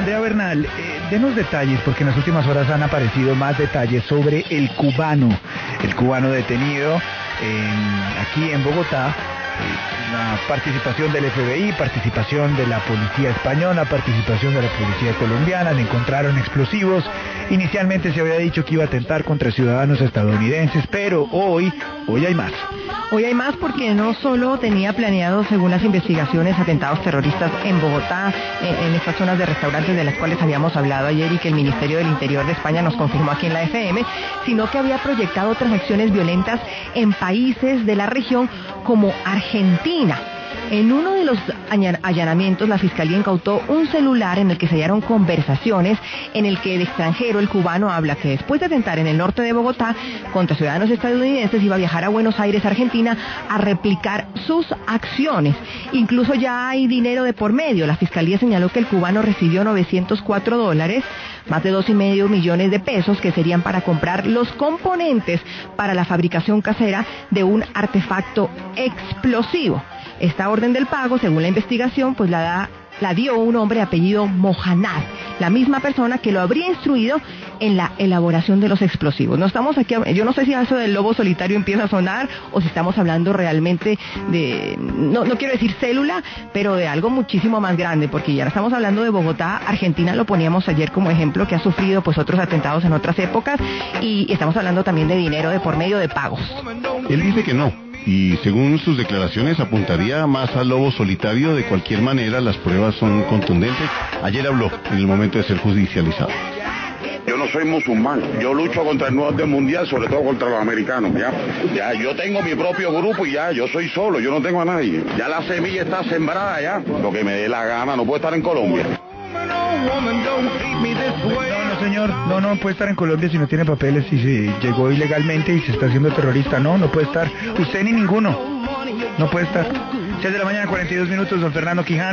Andrea Bernal, denos detalles, porque en las últimas horas han aparecido más detalles sobre el cubano detenido aquí en Bogotá. La participación del FBI, participación de la policía española, participación de la policía colombiana, le encontraron explosivos. Inicialmente se había dicho que iba a atentar contra ciudadanos estadounidenses, pero hoy hay más. Hoy hay más porque no solo tenía planeado, según las investigaciones, atentados terroristas en Bogotá, en estas zonas de restaurantes de las cuales habíamos hablado ayer y que el Ministerio del Interior de España nos confirmó aquí en la FM, sino que había proyectado otras acciones violentas en países de la región como Argentina. En uno de los allanamientos, la Fiscalía incautó un celular en el que se hallaron conversaciones en el que el extranjero, el cubano, habla que después de atentar en el norte de Bogotá contra ciudadanos estadounidenses iba a viajar a Buenos Aires, Argentina, a replicar sus acciones. Incluso ya hay dinero de por medio. La Fiscalía señaló que el cubano recibió $904, más de 2,5 millones de pesos, que serían para comprar los componentes para la fabricación casera de un artefacto explosivo. Esta orden del pago, según la investigación, pues la dio un hombre de apellido Mohanad, la misma persona que lo habría instruido en la elaboración de los explosivos. No estamos aquí, yo no sé si eso del lobo solitario empieza a sonar o si estamos hablando realmente de, no quiero decir célula, pero de algo muchísimo más grande, porque ya estamos hablando de Bogotá. Argentina lo poníamos ayer como ejemplo, que ha sufrido pues otros atentados en otras épocas, y estamos hablando también de dinero de por medio de pagos. Él dice que no, y según sus declaraciones apuntaría más al lobo solitario. De cualquier manera, las pruebas son contundentes. Ayer habló en el momento de ser judicializado. Yo no soy musulmán, yo lucho contra el nuevo orden mundial, sobre todo contra los americanos, ya yo tengo mi propio grupo y ya, yo soy solo, yo no tengo a nadie, ya la semilla está sembrada ya, lo que me dé la gana, no puedo estar en Colombia. No, señor, no puede estar en Colombia si no tiene papeles, si se llegó ilegalmente y se está haciendo terrorista. No puede estar, usted ni ninguno, no puede estar. 6 de la mañana, 42 minutos, don Fernando Quijano.